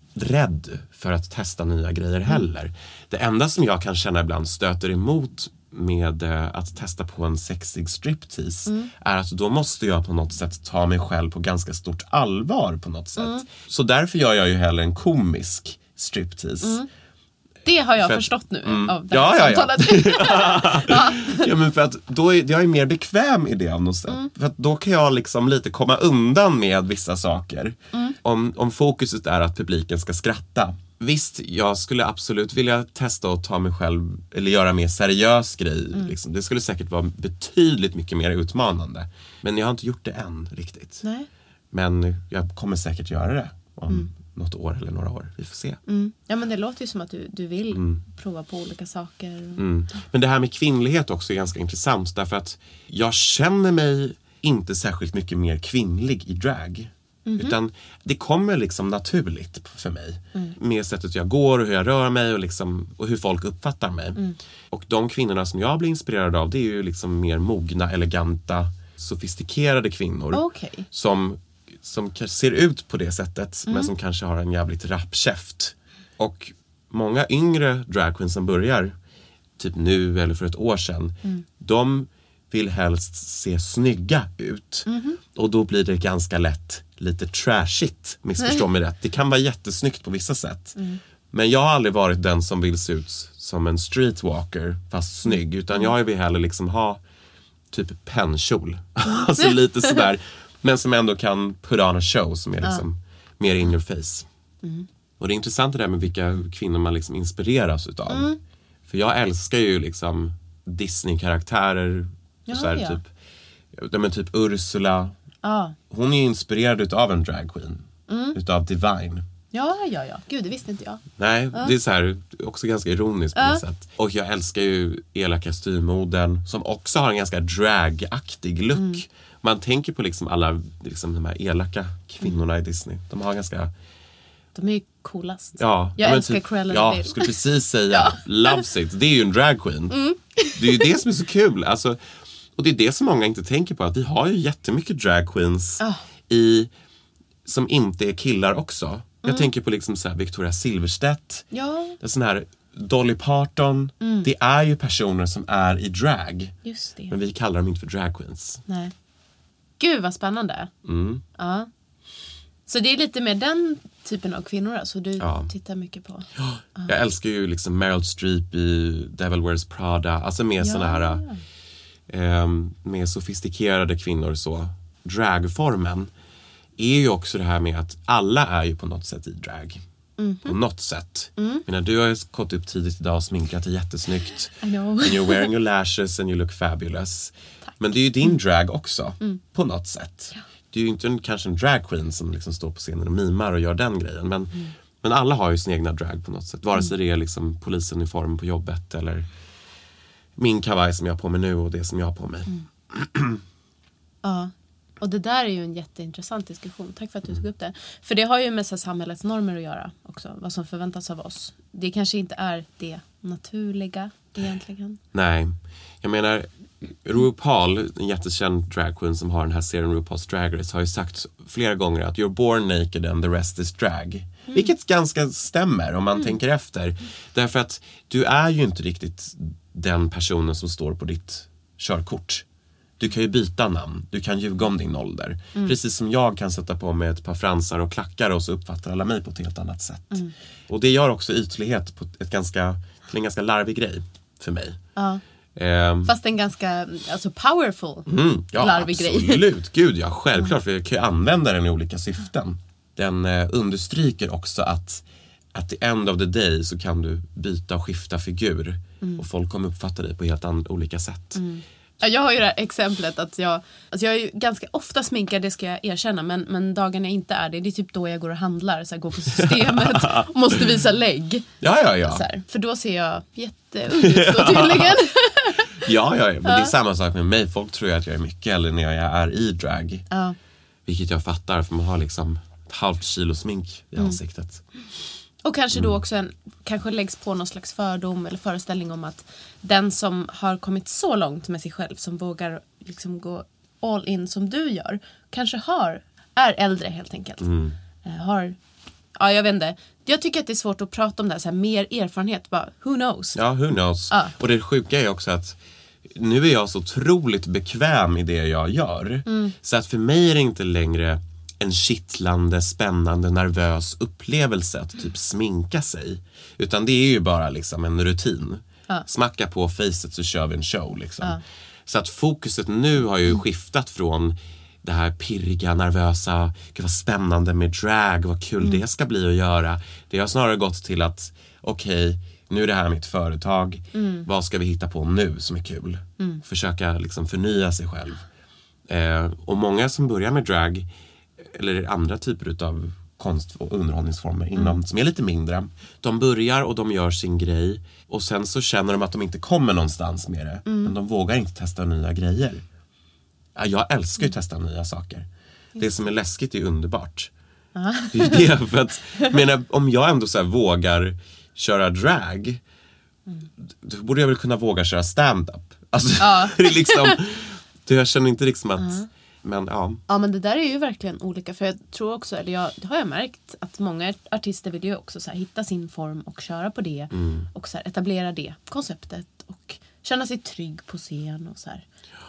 rädd för att testa nya grejer heller. Mm. Det enda som jag kan känna ibland stöter emot med eh, att testa på en sexig striptease mm. är att då måste jag på något sätt ta mig själv på ganska stort allvar på något sätt. Mm. Så därför gör jag ju hellre en komisk striptease. Mm. Det har jag för förstått att, nu mm, av det ja, här ja, samtalet. Ja. Ja, men för att då är jag är mer bekväm i det av något sätt. Mm. För att då kan jag liksom lite komma undan med vissa saker. Mm. Om, om fokuset är att publiken ska skratta. Visst, jag skulle absolut vilja testa att ta mig själv eller göra mer seriös grej. Mm. Liksom. Det skulle säkert vara betydligt mycket mer utmanande. Men jag har inte gjort det än riktigt. Nej. Men jag kommer säkert göra det om mm. något år eller några år. Vi får se. Mm. Ja, men det låter ju som att du, du vill mm. prova på olika saker. Mm. Men det här med kvinnlighet också är ganska intressant. Därför att jag känner mig inte särskilt mycket mer kvinnlig i drag. Mm-hmm. Utan det kommer liksom naturligt för mig. Mm. Med sättet jag går och hur jag rör mig och, liksom, och hur folk uppfattar mig. Mm. Och de kvinnorna som jag blir inspirerad av, det är ju liksom mer mogna, eleganta, sofistikerade kvinnor. Okay. Som, som ser ut på det sättet, mm. men som kanske har en jävligt rapp käft. Och många yngre dragqueens som börjar, typ nu eller för ett år sedan, mm. de vill helst se snygga ut. Mm-hmm. Och då blir det ganska lätt lite trashigt, missförstå mig rätt. Det kan vara jättesnyggt på vissa sätt. Mm. Men jag har aldrig varit den som vill se ut som en streetwalker fast snygg. Utan jag vill hellre liksom ha typ pennkjol. Alltså lite sådär. Men som ändå kan put on a show som är liksom ja. mer in your face. Mm. Och det är intressant det där med vilka kvinnor man liksom inspireras utav. Mm. För jag älskar ju liksom Disney-karaktärer. Ja, så här, ja. typ, men typ Ursula. Ah. Hon är inspirerad utav en dragqueen. Mm. Utav Divine. Ja, ja, ja. Gud, det visste inte jag. Nej, ah. det är så här, också ganska ironiskt på ah. något sätt. Och jag älskar ju elaka styrmodern som också har en ganska dragaktig look. Mm. Man tänker på liksom alla liksom de här elaka kvinnorna mm. i Disney. De har ganska... De är ju coolast. Ja, jag älskar typ, Cruella ja, Vil. jag skulle precis säga ja. loves it. Det är ju en dragqueen. Mm. Det är ju det som är så kul. Alltså, och det är det som många inte tänker på. Att vi har ju jättemycket dragqueens oh. i, som inte är killar också. Mm. Jag tänker på liksom så här Victoria Silvstedt. Ja. Det är sån här Dolly Parton. Mm. Det är ju personer som är i drag. Just det. Men vi kallar dem inte för dragqueens. Nej. Gud vad spännande. Mm. Ja. Så det är lite med den typen av kvinnor alltså, du ja. tittar mycket på. Ja. Jag ja. älskar ju liksom Meryl Streep i Devil Wears Prada. Alltså med ja. såna här eh, med sofistikerade kvinnor så. Dragformen är ju också det här med att alla är ju på något sätt i drag. Mm-hmm. På något sätt. Mm. Men när du har gått upp tidigt idag och sminkat dig jättesnyggt. I know. And you're wearing your lashes and you look fabulous. Tack. Men det är ju din drag också. Mm. På något sätt. Ja. Det är ju inte en, kanske en drag queen som liksom står på scenen och mimar och gör den grejen. Men, mm. men alla har ju sin egna drag på något sätt. Vare sig mm. det är liksom polisuniform på jobbet eller min kavaj som jag har på mig nu och det som jag har på mig. Mm. Ja, och det där är ju en jätteintressant diskussion. Tack för att du tog upp det. För det har ju med samhällets normer att göra också. Vad som förväntas av oss. Det kanske inte är det naturliga egentligen. Nej, jag menar... RuPaul, en jättekänd dragqueen som har den här serien RuPaul's Drag Race, har ju sagt flera gånger att you're born naked and the rest is drag. Mm. Vilket ganska stämmer om man mm. tänker efter. Mm. Därför att du är ju inte riktigt den personen som står på ditt körkort. Du kan ju byta namn, du kan ljuga om din ålder. Mm. Precis som jag kan sätta på mig ett par fransar och klackar och så uppfattar alla mig på ett helt annat sätt. Mm. Och det gör också ytlighet på ett ganska, till en ganska larvig grej för mig. Ja. Eh, Fast en ganska alltså powerful, mm, ja, larvig grej. Absolut, gud ja, självklart. För jag kan ju använda den i olika syften. Den eh, understryker också att at the end of the day så kan du byta och skifta figur. Mm. Och folk kommer uppfatta dig på helt an- olika sätt. Mm. Ja, jag har ju det här exemplet att jag, alltså jag är ju ganska ofta sminkad, det ska jag erkänna. Men, men dagen jag inte är det, det är typ då jag går och handlar. Så jag går på systemet och måste visa lägg. Ja, ja, ja. Så här, för då ser jag jätteung ut då tydligen. Ja, ja, men det är samma sak med mig. Folk tror ju att jag är mycket äldre när jag är i drag. Ja. Vilket jag fattar, för man har liksom ett halvt kilo smink i ansiktet. Mm. Och kanske då också en, kanske läggs på någon slags fördom eller föreställning om att den som har kommit så långt med sig själv, som vågar liksom gå all in som du gör, kanske har, är äldre helt enkelt. Mm. Har, ja jag vet inte. Jag tycker att det är svårt att prata om det här, så här mer erfarenhet, bara who knows. Ja, who knows. Ja. Och det sjuka är också att nu är jag så otroligt bekväm i det jag gör. Mm. Så att för mig är det inte längre en kittlande, spännande, nervös upplevelse att typ sminka sig. Utan det är ju bara liksom en rutin. Ja. Smacka på facet så kör vi en show liksom. Ja. Så att fokuset nu har ju skiftat från det här pirriga, nervösa, gud vad spännande med drag, vad kul mm. det ska bli att göra. Det har snarare gått till att okej, okay, nu är det här mitt företag. Mm. Vad ska vi hitta på nu som är kul? Mm. Försöka liksom förnya sig själv. Eh, och många som börjar med drag eller andra typer av konst- och underhållningsformer inom, mm. som är lite mindre. De börjar och de gör sin grej. Och sen så känner de att de inte kommer någonstans med det. Mm. Men de vågar inte testa nya grejer. Ja, jag älskar ju att testa nya saker. Det som är läskigt är underbart. Uh-huh. Det är det, för att, menar, om jag ändå så här vågar köra drag, mm. då borde jag väl kunna våga köra stand-up. Alltså, uh. det är liksom, det, jag känner inte liksom att uh-huh. Men, ja. ja, men det där är ju verkligen olika. För jag tror också, eller jag, det har jag märkt, att många artister vill ju också så här, hitta sin form och köra på det. Mm. Och så här, etablera det konceptet och känna sig trygg på scen och så här.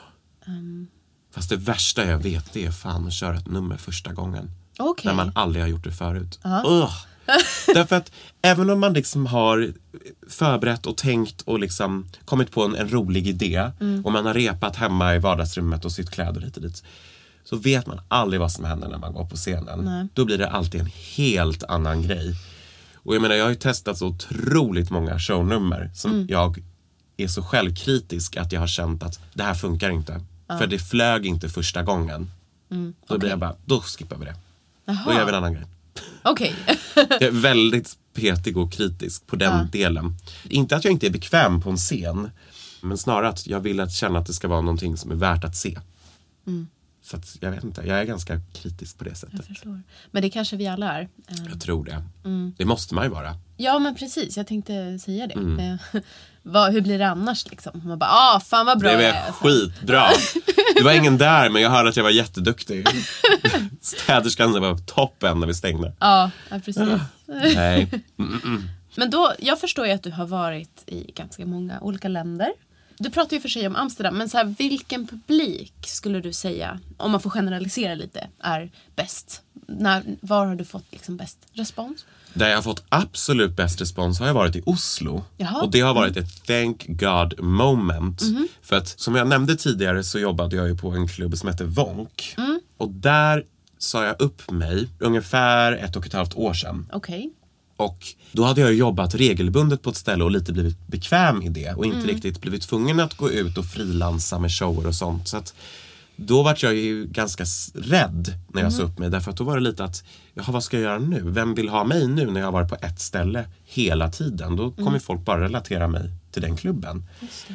Um. Fast det värsta jag vet, det är fan att köra ett nummer första gången. Okay. När man aldrig har gjort det förut. Uh-huh. Därför att även om man liksom har förberett och tänkt och liksom kommit på en, en rolig idé mm. och man har repat hemma i vardagsrummet och sytt kläder hit och dit, så vet man aldrig vad som händer när man går på scenen. Nej. Då blir det alltid en helt annan grej. Och jag menar, jag har ju testat så otroligt många shownummer som mm. jag är så självkritisk att jag har känt att det här funkar inte. Ja. För det flög inte första gången. Mm. Då okay. blir jag bara, då skippar vi det. Aha. Då gör vi en annan grej. Okej. Okay. Jag är väldigt petig och kritisk på den ja. delen. Inte att jag inte är bekväm på en scen, men snarare att jag vill att känna att det ska vara någonting som är värt att se. Mm. Så att, jag vet inte, jag är ganska kritisk på det sättet. Jag förstår. Men det kanske vi alla är. Jag tror det. Mm. Det måste man ju vara. Ja, men precis. Jag tänkte säga det. Mm. Vad, hur blir det annars liksom? Man bara, ah, fan vad bra det det är. Det skitbra. Det var ingen där, men jag hörde att jag var jätteduktig. Städerskan var toppen när vi stängde. Ja, ja precis. Nej. Mm-mm. Men då, jag förstår ju att du har varit i ganska många olika länder. Du pratar ju för sig om Amsterdam, men så här, vilken publik skulle du säga, om man får generalisera lite, är bäst? När, var har du fått liksom bäst respons? Där jag har fått absolut bäst respons har jag varit i Oslo. Jaha. Och det har varit ett thank God moment. Mm-hmm. För att som jag nämnde tidigare så jobbade jag ju på en klubb som heter Vonk. Mm. Och där sa jag upp mig ungefär ett och ett halvt år sedan. Okej. Okay. Och då hade jag jobbat regelbundet på ett ställe och lite blivit bekväm i det. Och inte mm. riktigt blivit tvungen att gå ut och frilansa med shower och sånt. Så att då var jag ju ganska rädd när jag mm. sa upp mig. Därför att då var det lite att, jaha, vad ska jag göra nu? Vem vill ha mig nu när jag har varit på ett ställe hela tiden? Då kommer mm. folk bara relatera mig till den klubben.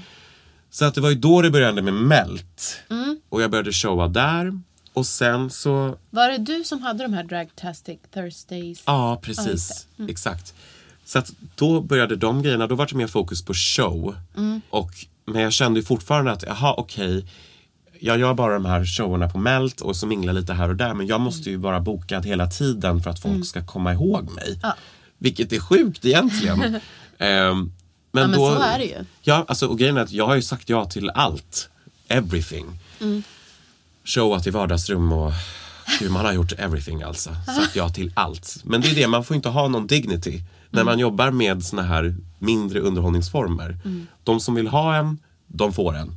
Så att det var ju då det började med Melt. Mm. Och jag började showa där. Och sen så... Var det du som hade de här Dragtastic Thursdays? Ja, precis. Mm. Exakt. Så att då började de grejerna, då var det mer fokus på show. Mm. Och, men jag kände ju fortfarande att, jaha, okej. Okay, jag gör bara de här showerna på Melt och så minglar lite här och där. Men jag måste ju vara bokad hela tiden för att folk mm. ska komma ihåg mig. Ja. Vilket är sjukt egentligen. um, men, ja, men då, så är det ju. Ja, alltså, och grejen är att jag har ju sagt ja till allt. Everything. Mm. Showat i vardagsrum och hur man har gjort everything alltså. Sagt ja till allt. Men det är det, man får inte ha någon dignity. Mm. När man jobbar med såna här mindre underhållningsformer. Mm. De som vill ha en, de får en.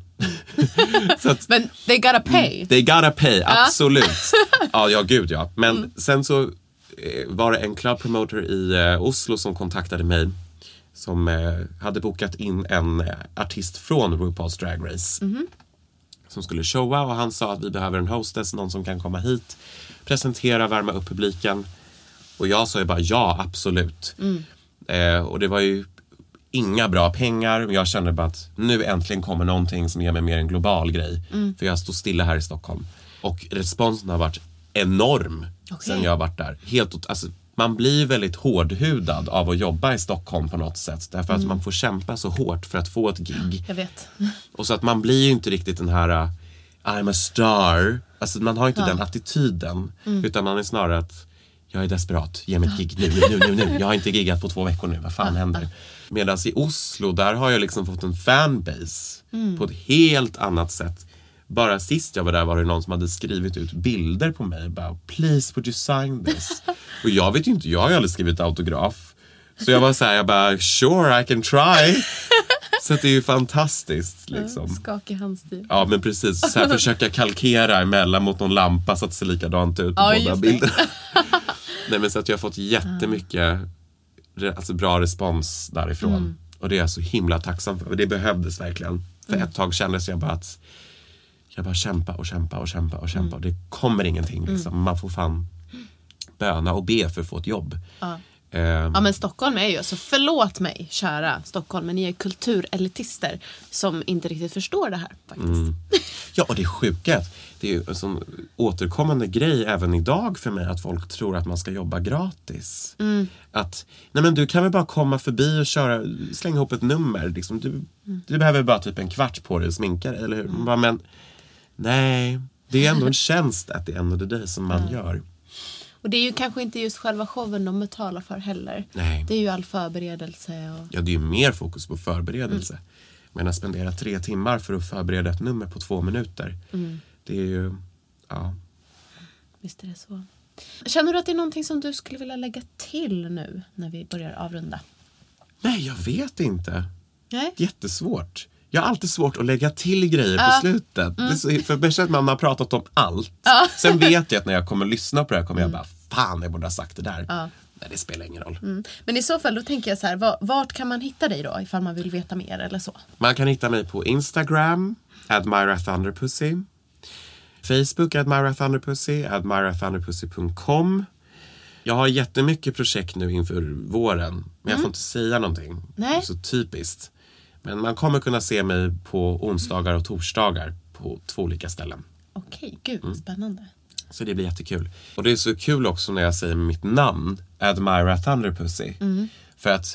Så att, men they gotta pay. They gotta pay, absolut. Ja, ja gud ja. Men mm. sen så eh, var det en club promoter i eh, Oslo som kontaktade mig. Som eh, hade bokat in en eh, artist från RuPaul's Drag Race. Mm-hmm. Som skulle showa, och han sa att vi behöver en hostess, någon som kan komma hit, presentera, värma upp publiken. Och jag sa ju bara ja, absolut. Mm. Eh, och det var ju inga bra pengar. Men jag kände bara att nu äntligen kommer någonting som ger mig mer en global grej. Mm. För jag står stilla här i Stockholm. Och responsen har varit enorm okay. sen jag har varit där. Helt, alltså, man blir väldigt hårdhudad av att jobba i Stockholm på något sätt. Därför mm. att man får kämpa så hårt för att få ett gig. Jag vet. Och så att man blir ju inte riktigt den här uh, I'm a star. Alltså man har inte ja. den attityden. Mm. Utan man är snarare att jag är desperat. Ge mig ett gig nu, nu, nu, nu. Jag har inte giggat på två veckor nu. Vad fan händer? Medan i Oslo, där har jag liksom fått en fanbase. Mm. På ett helt annat sätt. Bara sist jag var där var det någon som hade skrivit ut bilder på mig. Bara, please would you sign this? Och jag vet ju inte, jag har ju aldrig skrivit autograf. Så jag var så här, jag bara, sure I can try. Så det är ju fantastiskt liksom. Skakig handstil. Ja men precis, så här försöka kalkera emellan mot någon lampa så att det ser likadant ut på ja, båda bilderna. Nej men så att jag har fått jättemycket alltså, bra respons därifrån. Mm. Och det är jag så himla tacksam för. Det behövdes verkligen. För mm. ett tag kändes jag bara att jag bara kämpa och kämpa och kämpa och kämpa. Mm. Och det kommer ingenting liksom. Mm. Man får fan böna och be för att få ett jobb. Ja. Um, ja men Stockholm är ju, alltså förlåt mig kära Stockholm, men ni är kulturelitister som inte riktigt förstår det här faktiskt. Mm. Ja och det är sjukt. Det är ju en sån återkommande grej även idag för mig att folk tror att man ska jobba gratis. Mm. Att, nej men du kan väl bara komma förbi och köra, slänga ihop ett nummer liksom. Du, mm. du behöver bara typ en kvart på dig och sminka dig, eller hur? Mm. Bara, men nej, det är ändå en tjänst att det är ändå det där som man mm. gör. Och det är ju kanske inte just själva showen de betalar för heller. Nej. Det är ju all förberedelse. Och... Ja, det är ju mer fokus på förberedelse. Mm. Men att spendera tre timmar för att förbereda ett nummer på två minuter. Mm. Det är ju, ja. Visst är det så. Känner du att det är någonting som du skulle vilja lägga till nu när vi börjar avrunda? Nej, jag vet inte. Nej. Jättesvårt. Jag har alltid svårt att lägga till grejer uh. på slutet. Mm. Det så, för det att man har pratat om allt. Uh. Sen vet jag att när jag kommer lyssna på det här kommer mm. jag bara, fan jag borde ha sagt det där. Uh. Nej, det spelar ingen roll. Mm. Men i så fall då tänker jag så här, vart kan man hitta dig då ifall man vill veta mer eller så? Man kan hitta mig på Instagram, Admira Thunderpussy. Facebook, Admira Thunderpussy, admira thunderpussy punkt com. Jag har jättemycket projekt nu inför våren. Men mm. jag får inte säga någonting. Nej. Det är så typiskt. Men man kommer kunna se mig på onsdagar och torsdagar på två olika ställen. Okej, gud, mm. spännande. Så det blir jättekul. Och det är så kul också när jag säger mitt namn, Admira Thunderpussy. Mm. För att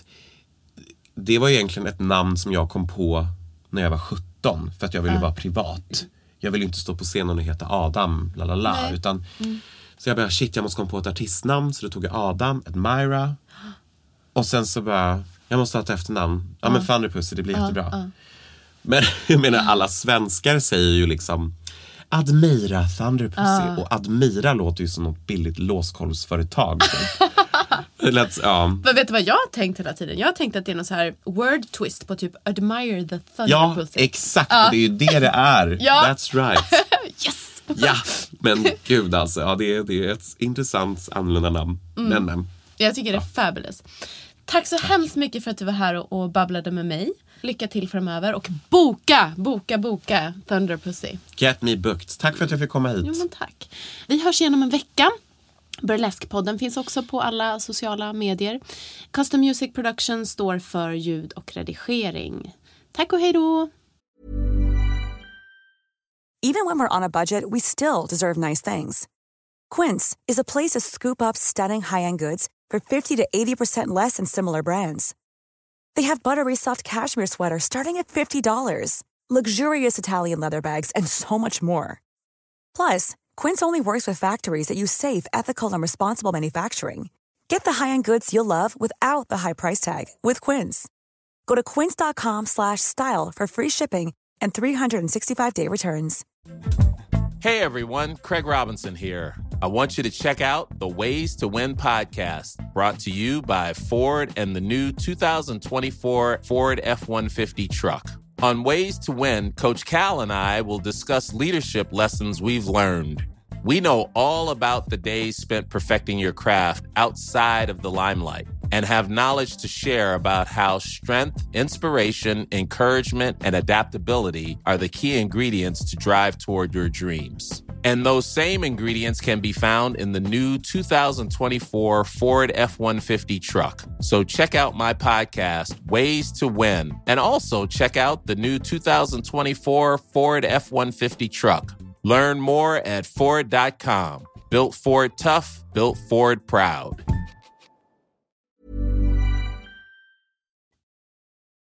det var egentligen ett namn som jag kom på när jag var sjutton. För att jag ville uh. vara privat. Jag ville inte stå på scenen och heta Adam, lalala. Utan, mm. så jag bara, shit, jag måste komma på ett artistnamn. Så då tog jag Adam, Admira. Och sen så bara... Jag måste ha ett efternamn. Ja, uh. men Thunderpussy, det blir uh, jättebra. Uh. Men jag menar, alla svenskar säger ju liksom Admira Thunderpussy. Uh. Och Admira låter ju som något billigt låskolvsföretag. Let's, ja. Men vet du vad jag har tänkt hela tiden? Jag har tänkt att det är någon så här word twist på typ Admire the Thunderpussy. Ja, exakt. Uh. Det är ju det det är. Ja. That's right. Yes. Ja, men gud alltså. Ja, det är, det är ett intressant annorlunda namn. Mm. Men, jag tycker det är ja. fabulous. Tack så Tack. hemskt mycket för att du var här och, och babblade med mig. Lycka till framöver. Och boka, boka, boka Thunderpussy. Get me booked. Tack för att jag fick komma hit. Jo, men tack. Vi hörs igen om en vecka. Burlesque-podden finns också på alla sociala medier. Custom Music Production står för ljud och redigering. Tack och hej då! Even when we're on a budget, we still deserve nice things. Quince is a place to scoop up stunning high-end goods for fifty to eighty percent less than similar brands. They have buttery soft cashmere sweaters starting at fifty dollars, luxurious Italian leather bags, and so much more. Plus, Quince only works with factories that use safe, ethical, and responsible manufacturing. Get the high-end goods you'll love without the high price tag with Quince. Go to quince.com slash style for free shipping and three sixty-five day returns. Hey everyone, Craig Robinson here. I want you to check out the Ways to Win podcast, brought to you by Ford and the new two thousand twenty-four Ford F one fifty truck. On Ways to Win, Coach Cal and I will discuss leadership lessons we've learned. We know all about the days spent perfecting your craft outside of the limelight and have knowledge to share about how strength, inspiration, encouragement, and adaptability are the key ingredients to drive toward your dreams. And those same ingredients can be found in the new two thousand twenty-four Ford F one fifty truck. So check out my podcast, Ways to Win, and also check out the new two thousand twenty-four Ford F one fifty truck. Learn more at Ford dot com. Built Ford tough, built Ford proud.